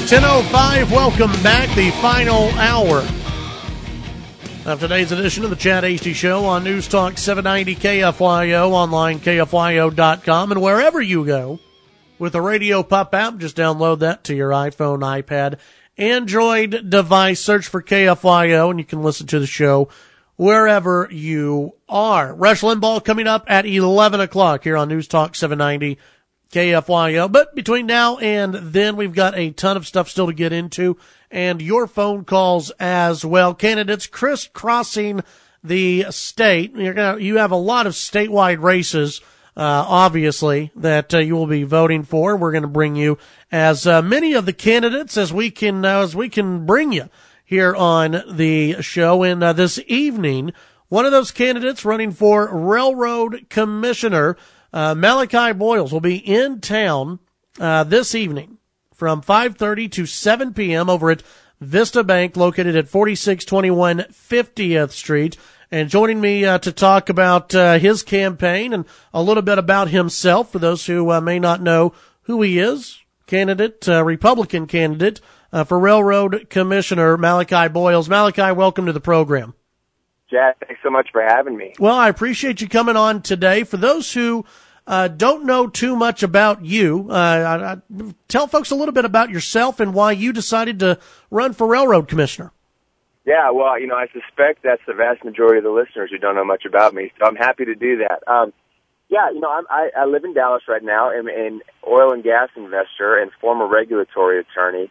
10:05, welcome back. The final hour of today's edition of the Chad Hasty Show on News Talk 790 KFYO, online KFYO.com, and wherever you go with the Radio Pup app, just download that to your iPhone, iPad, Android device. Search for KFYO, and you can listen to the show wherever you are. Rush Limbaugh coming up at 11 o'clock here on News Talk 790 KFYO. But between now and then, we've got a ton of stuff still to get into, and your phone calls as well. Candidates crisscrossing the state. You have a lot of statewide races, obviously, that you will be voting for. We're going to bring you as many of the candidates as we can bring you here on the show. And this evening, one of those candidates running for Railroad Commissioner, Malachi Boyles, will be in town this evening from 5:30 to 7 p.m. over at Vista Bank, located at 4621 50th Street. And joining me to talk about his campaign and a little bit about himself, for those who may not know who he is, Republican candidate for Railroad Commissioner Malachi Boyles. Malachi, welcome to the program. Jack, thanks so much for having me. Well, I appreciate you coming on today. For those who don't know too much about you, tell folks a little bit about yourself and why you decided to run for Railroad Commissioner. Yeah, well, I suspect that's the vast majority of the listeners who don't know much about me, so I'm happy to do that. I live in Dallas right now. I'm an oil and gas investor and former regulatory attorney.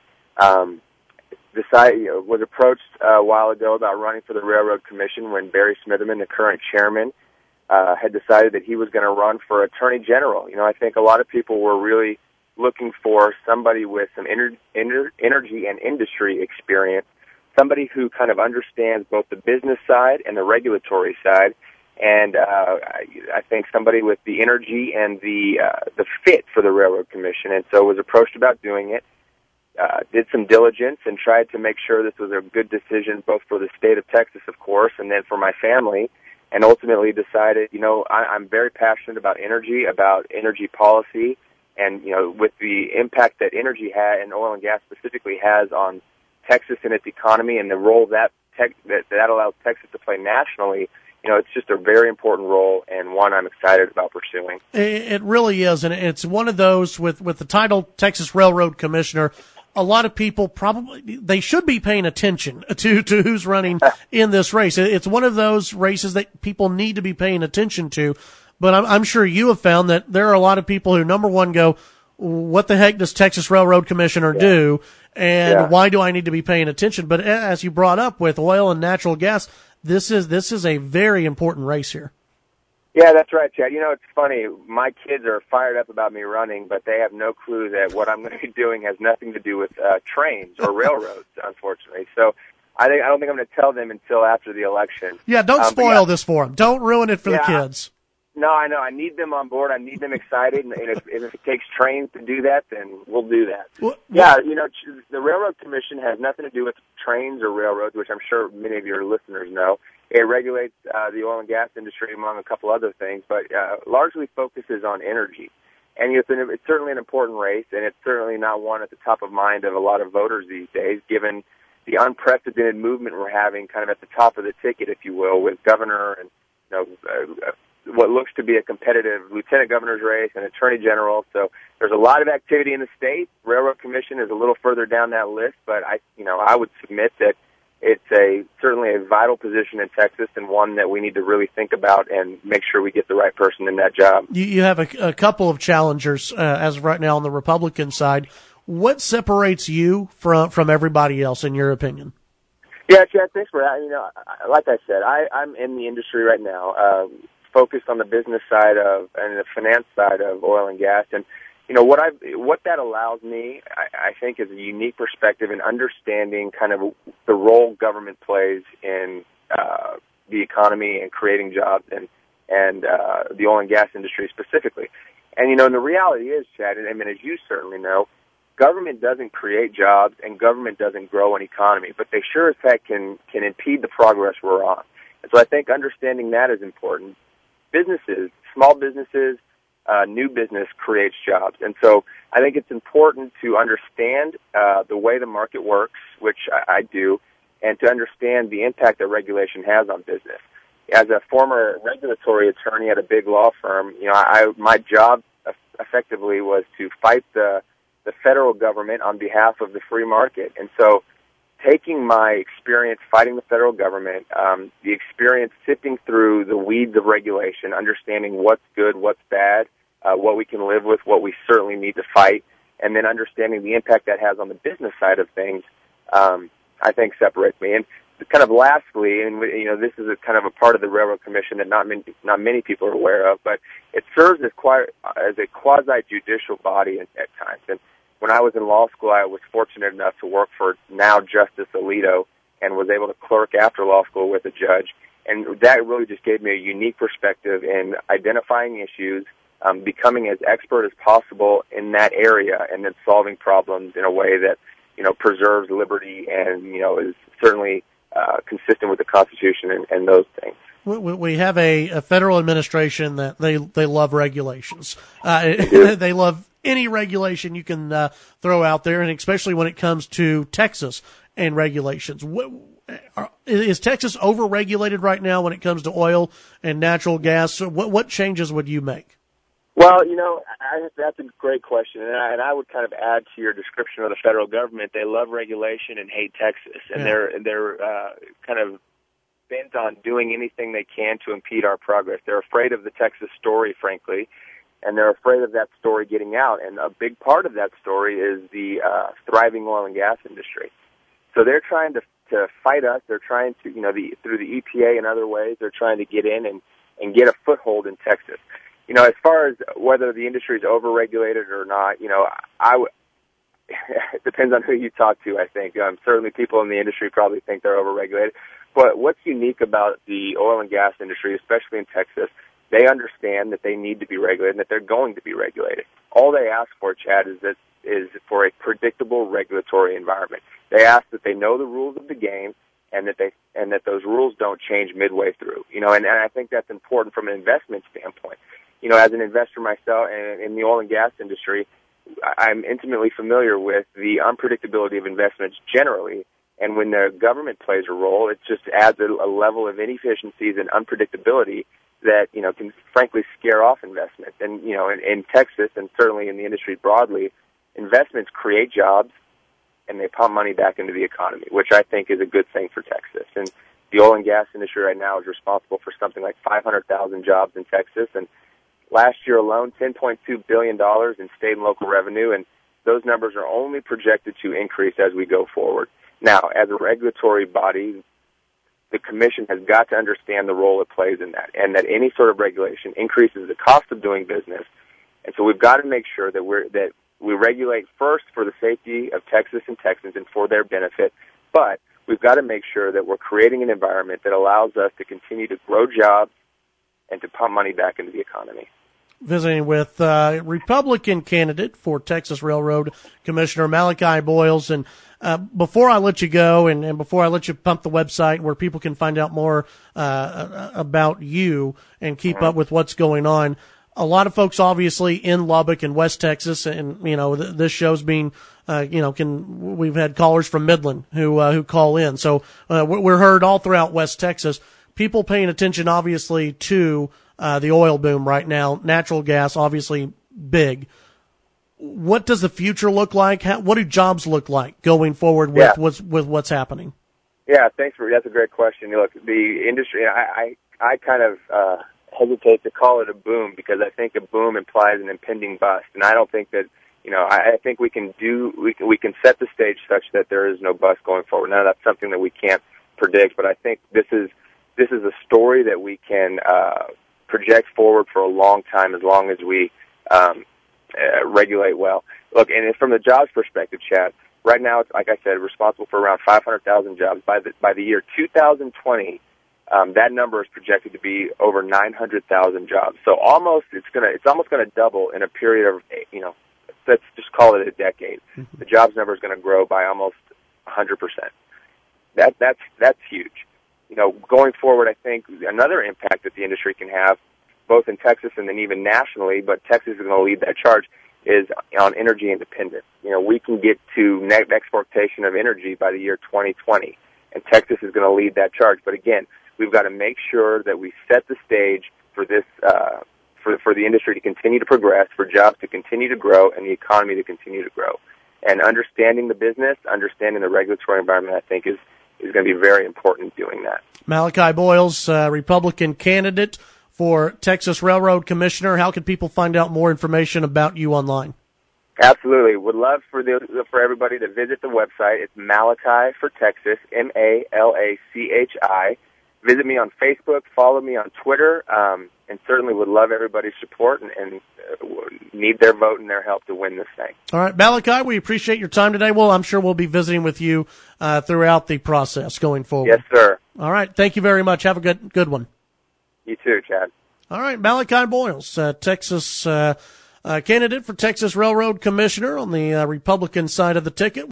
Was approached a while ago about running for the Railroad Commission when Barry Smitherman, the current chairman, had decided that he was going to run for Attorney General. I think a lot of people were really looking for somebody with some energy and industry experience, somebody who kind of understands both the business side and the regulatory side, and I think somebody with the energy and the fit for the Railroad Commission. And so was approached about doing it. Did some diligence and tried to make sure this was a good decision both for the state of Texas, of course, and then for my family, and ultimately decided, I'm very passionate about energy policy, and, with the impact that energy had, and oil and gas specifically has on Texas and its economy and the role that allows Texas to play nationally, it's just a very important role and one I'm excited about pursuing. It really is, and it's one of those with the title Texas Railroad Commissioner. A lot of people they should be paying attention to who's running in this race. It's one of those races that people need to be paying attention to. But I'm sure you have found that there are a lot of people who, number one, go, what the heck does Texas Railroad Commissioner do? And why do I need to be paying attention? But as you brought up with oil and natural gas, this is a very important race here. Yeah, that's right, Chad. It's funny. My kids are fired up about me running, but they have no clue that what I'm going to be doing has nothing to do with trains or railroads, unfortunately. So I don't think I'm going to tell them until after the election. Yeah, don't spoil this for them. Don't ruin it for the kids. No, I know. I need them on board. I need them excited. And if it takes trains to do that, then we'll do that. The Railroad Commission has nothing to do with trains or railroads, which I'm sure many of your listeners know. It regulates the oil and gas industry, among a couple other things, but largely focuses on energy. And it's certainly an important race, and it's certainly not one at the top of mind of a lot of voters these days, given the unprecedented movement we're having kind of at the top of the ticket, if you will, with governor and what looks to be a competitive lieutenant governor's race and attorney general. So there's a lot of activity in the state. Railroad Commission is a little further down that list, but I would submit that it's certainly a vital position in Texas and one that we need to really think about and make sure we get the right person in that job. You have a couple of challengers as of right now on the Republican side. What separates you from everybody else, in your opinion? Yeah, Chad, thanks for that. Like I said, I'm in the industry right now, focused on the business side and the finance side of oil and gas. And, what that allows me, I think, is a unique perspective in understanding kind of the role government plays in the economy and creating jobs and the oil and gas industry specifically. And, the reality is, Chad, as you certainly know, government doesn't create jobs and government doesn't grow an economy, but they sure as heck can impede the progress we're on. And so I think understanding that is important. Businesses, small businesses, new business creates jobs. And so I think it's important to understand the way the market works, which I do, and to understand the impact that regulation has on business. As a former regulatory attorney at a big law firm, my job effectively was to fight the federal government on behalf of the free market. And so taking my experience fighting the federal government, the experience sifting through the weeds of regulation, understanding what's good, what's bad, what we can live with, what we certainly need to fight, and then understanding the impact that has on the business side of things, I think separates me. And kind of lastly, and this is a kind of a part of the Railroad Commission that not many people are aware of, but it serves as a quasi-judicial body at times. And when I was in law school, I was fortunate enough to work for now Justice Alito and was able to clerk after law school with a judge. And that really just gave me a unique perspective in identifying issues, becoming as expert as possible in that area, and then solving problems in a way that, preserves liberty and, is certainly consistent with the Constitution and those things. We have a federal administration that they love regulations. They love any regulation you can throw out there, and especially when it comes to Texas and regulations. Is Texas overregulated right now when it comes to oil and natural gas? What changes would you make? Well, that's a great question, and I would kind of add to your description of the federal government. They love regulation and hate Texas, and they're kind of bent on doing anything they can to impede our progress. They're afraid of the Texas story, frankly, and they're afraid of that story getting out. And a big part of that story is the thriving oil and gas industry. So they're trying to fight us. They're trying to, through the EPA and other ways, they're trying to get in and get a foothold in Texas. As far as whether the industry is overregulated or not, it depends on who you talk to, I think. Certainly people in the industry probably think they're overregulated. But what's unique about the oil and gas industry, especially in Texas, they understand that they need to be regulated and that they're going to be regulated. All they ask for, Chad, is for a predictable regulatory environment. They ask that they know the rules of the game and that those rules don't change midway through. And I think that's important from an investment standpoint. As an investor myself in the oil and gas industry, I'm intimately familiar with the unpredictability of investments generally, and when the government plays a role, it just adds a level of inefficiencies and unpredictability that, can frankly scare off investment. And, in Texas and certainly in the industry broadly, investments create jobs and they pump money back into the economy, which I think is a good thing for Texas. And the oil and gas industry right now is responsible for something like 500,000 jobs in Texas, and last year alone, $10.2 billion in state and local revenue, and those numbers are only projected to increase as we go forward. Now, as a regulatory body, the Commission has got to understand the role it plays in that, and that any sort of regulation increases the cost of doing business. And so we've got to make sure that we regulate first for the safety of Texas and Texans and for their benefit, but we've got to make sure that we're creating an environment that allows us to continue to grow jobs and to pump money back into the economy. Visiting with Republican candidate for Texas Railroad Commissioner Malachi Boyles. And before I let you go and before I let you pump the website where people can find out more about you and keep up with what's going on, a lot of folks obviously in Lubbock and West Texas, and this show's being we've had callers from Midland who call in, so we're heard all throughout West Texas. People paying attention obviously to the oil boom right now, natural gas obviously big. What does the future look like? What do jobs look like going forward with what's happening? Yeah, that's a great question. Look, the industry, I kind of hesitate to call it a boom because I think a boom implies an impending bust, and I don't think that. I think we can set the stage such that there is no bust going forward. Now that's something that we can't predict, but I think this is a story that we can project forward for a long time as long as we regulate well. Look, and from the jobs perspective, Chad, right now it's, like I said, responsible for around 500,000 jobs. By the year 2020, that number is projected to be over 900,000 jobs. So it's almost gonna double in a period of let's just call it a decade. Mm-hmm. The jobs number is going to grow by almost 100%. That's huge. Going forward, I think another impact that the industry can have both in Texas and then even nationally, but Texas is going to lead that charge, is on energy independence. We can get to net exportation of energy by the year 2020, and Texas is going to lead that charge. But again, we've got to make sure that we set the stage for this, for the industry to continue to progress, for jobs to continue to grow, and the economy to continue to grow. And understanding the business, understanding the regulatory environment, I think is going to be very important in doing that. Malachi Boyles, Republican candidate for Texas Railroad Commissioner. How can people find out more information about you online? Absolutely. Would love for everybody to visit the website. It's Malachi for Texas, MALACHI. Visit me on Facebook, follow me on Twitter, and certainly would love everybody's support and need their vote and their help to win this thing. All right, Malachi, we appreciate your time today. Well, I'm sure we'll be visiting with you throughout the process going forward. Yes, sir. All right, thank you very much. Have a good one. You too, Chad. All right, Malachi Boyles, Texas candidate for Texas Railroad Commissioner on the Republican side of the ticket.